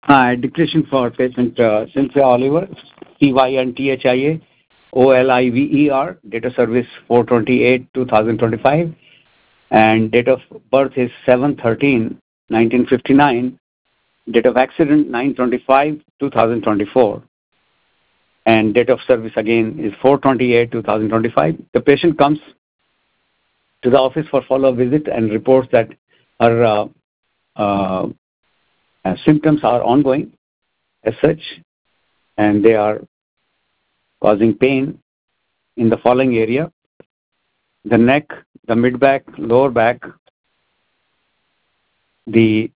Declaration for patient Cynthia Oliver, CYNTHIA, OLIVER, date of service 4/28/2025, and date of birth is 7/13/1959, date of accident 9/25/2024, and date of service again is 4/28/2025. The patient comes to the office for follow-up visit and reports that her symptoms are ongoing as such, and they are causing pain in the following area: the neck, the mid-back, lower back, the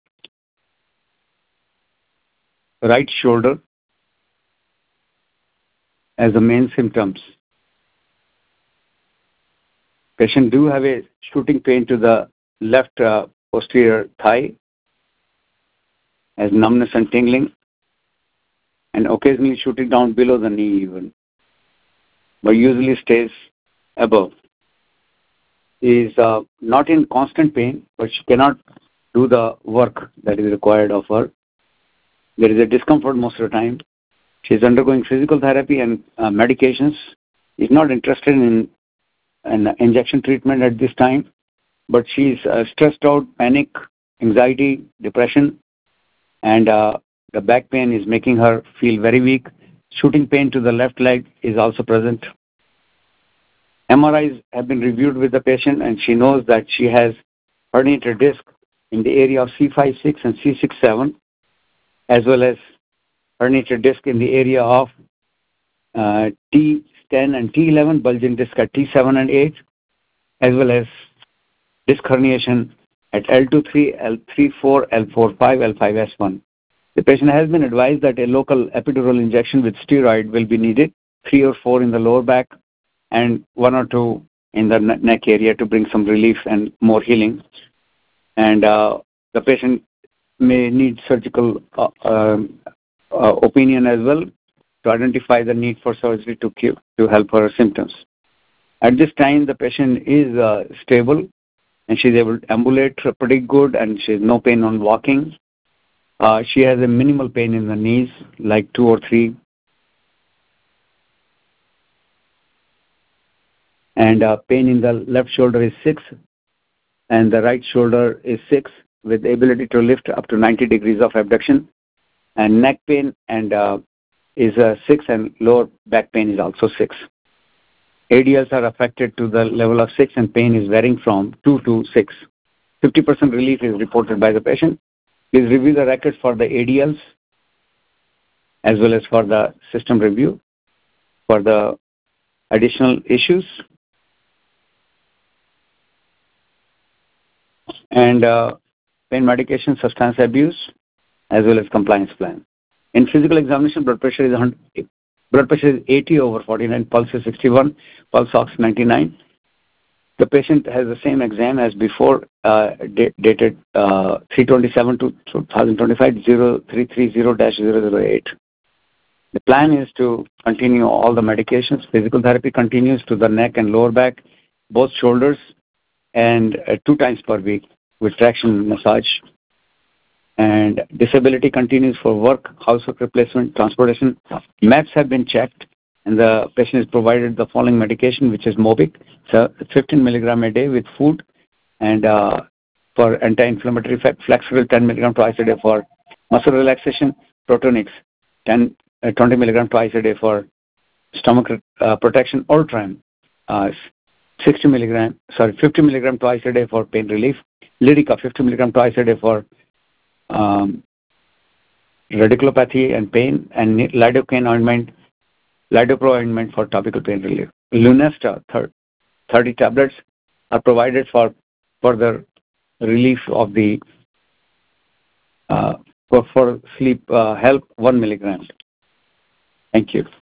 right shoulder as the main symptoms. Patient do have a shooting pain to the left posterior thigh as numbness and tingling, and occasionally shooting down below the knee even, but usually stays above. Is not in constant pain, but she cannot do the work that is required of her. There is a discomfort most of the time. She is undergoing physical therapy and medications. Is not interested in an injection treatment at this time, but she is stressed out, panic, anxiety, depression, and the back pain is making her feel very weak. Shooting pain to the left leg is also present. MRIs have been reviewed with the patient, and she knows that she has herniated disc in the area of C5-6 and C6-7, as well as herniated disc in the area of T10 and T11, bulging disc at T7 and 8, as well as disc herniation at L23, L34, L45, L5S1. The patient has been advised that a local epidural injection with steroid will be needed, 3 or 4 in the lower back and 1 or 2 in the neck area to bring some relief and more healing. And the patient may need surgical opinion as well to identify the need for surgery to help her symptoms. At this time, the patient is stable, and she's able to ambulate pretty good, and she has no pain on walking. She has a minimal pain in the knees, like 2 or 3. And pain in the left shoulder is 6, and the right shoulder is 6, with the ability to lift up to 90 degrees of abduction. And neck pain and is 6, and lower back pain is also 6. ADLs are affected to the level of 6, and pain is varying from 2 to 6. 50% relief is reported by the patient. Please review the records for the ADLs as well as for the system review for the additional issues. And pain medication, substance abuse, as well as compliance plan. In physical examination, blood pressure is 80/49, pulse is 61, pulse ox 99. The patient has the same exam as before, dated 3/27/2025, 0330-008. The plan is to continue all the medications. Physical therapy continues to the neck and lower back, both shoulders, and 2 times per week with traction massage. And disability continues for work, housework replacement, transportation. MAPs have been checked, and the patient is provided the following medication, which is Mobic, so 15 milligram a day with food, and for anti-inflammatory effect, Flexeril 10 milligram twice a day for muscle relaxation, Protonix 20 milligram twice a day for stomach protection, Ultram 50 milligram twice a day for pain relief, Lyrica 50 milligram twice a day for radiculopathy and pain, and lidocaine ointment, Lidopro ointment for topical pain relief. Lunesta 30 tablets are provided for further relief of the for sleep help, 1 milligram. Thank you.